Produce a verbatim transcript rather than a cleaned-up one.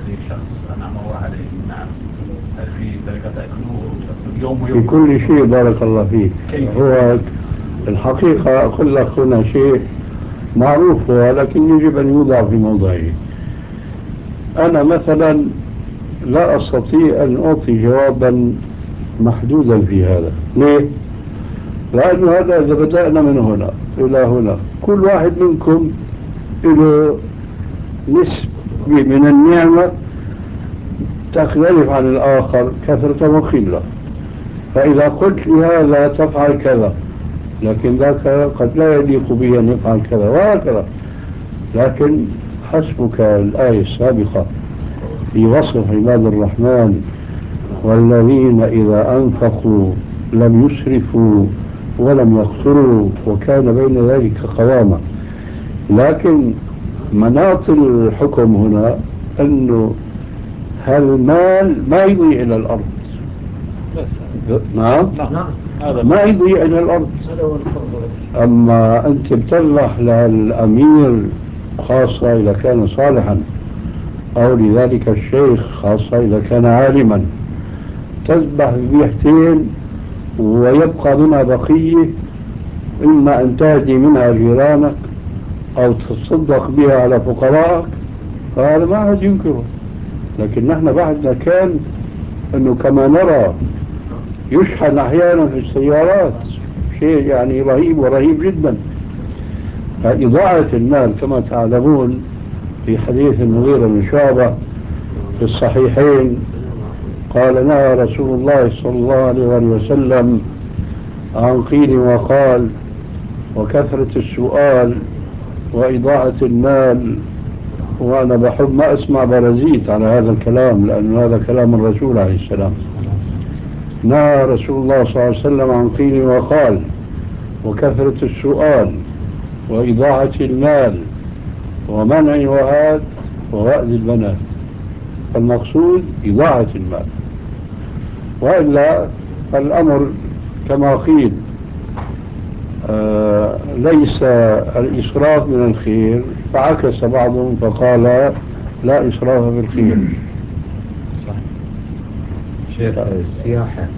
يدي شخص أنعم الله عليه بالنعم، هل في طريقة أكله اليوم في كل شيء بارك الله فيك. هو الحقيقة أقول لك هنا شيء معروف ولكن يجب أن يوضع في موضعه. أنا مثلا لا أستطيع أن أعطي جوابا محدودا في هذا. ليه؟ لأن هذا إذا بدأنا من هنا إلى هنا كل واحد منكم له نسبة من النعمة تختلف عن الآخر كثرة وقلة. فإذا قلت لهذا تفعل كذا لكن ذاك قد لا يليق به أن يفعل كذا وهكذا. لكن حسبك الآية السابقة في وصف عباد الرحمن والذين إذا أنفقوا لم يسرفوا ولم يقتروا وكان بين ذلك قوامة. لكن مناط الحكم هنا أنه هالمال ما يضيع إلى الأرض. نعم ما يضيع إلى الأرض. أما أنت بتربح للأمير خاصة إذا كان صالحا أو لذلك الشيخ خاصة إذا كان عالما تذبح بيحتين ويبقى منها بقية إما أن تهدي منها جيرانك أو تصدق بها على فقراءك فهذا ما أحد ينكره. لكن نحن بعدنا كان أنه كما نرى يشحن أحيانا في السيارات شيء يعني رهيب ورهيب جدا. فإضاعة المال كما تعلمون في حديث المغيرة بن شعبة في الصحيحين قال نهى رسول الله صلى الله عليه وسلم عن قيل وقال وكثرة السؤال وإضاعة المال. وأنا بحب ما أسمع برزيت على هذا الكلام لأن هذا كلام الرسول عليه السلام. نهى رسول الله صلى الله عليه وسلم عن قيل وقال وكثرة السؤال وإضاعة المال ومنع وهات ووأد البنات. فالمقصود إضاعة المال وإلا فالأمر كما قيل آه ليس الإسراف من الخير فعكس بعضهم فقال لا إسراف في الخير. صح. شيخ السياحة